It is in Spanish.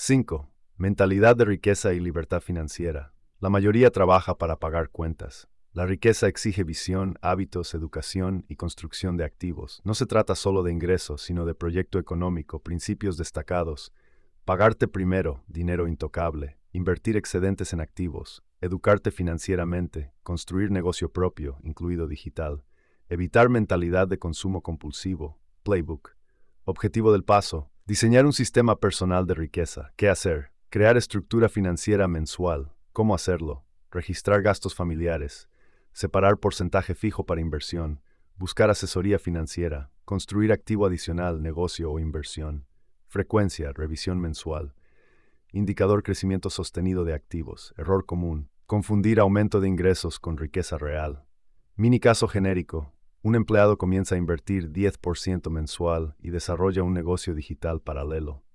5. Mentalidad de riqueza y libertad financiera. La mayoría trabaja para pagar cuentas. La riqueza exige visión, hábitos, educación y construcción de activos. No se trata solo de ingresos, sino de proyecto económico, principios destacados. Pagarte primero, dinero intocable. Invertir excedentes en activos. Educarte financieramente. Construir negocio propio, incluido digital. Evitar mentalidad de consumo compulsivo. Playbook. Objetivo del paso. Diseñar un sistema personal de riqueza. ¿Qué hacer? Crear estructura financiera mensual. ¿Cómo hacerlo? Registrar gastos familiares. Separar porcentaje fijo para inversión. Buscar asesoría financiera. Construir activo adicional, negocio o inversión. Frecuencia, revisión mensual. Indicador crecimiento sostenido de activos. Error común. Confundir aumento de ingresos con riqueza real. Mini caso genérico. Un empleado comienza a invertir 10% mensual y desarrolla un negocio digital paralelo.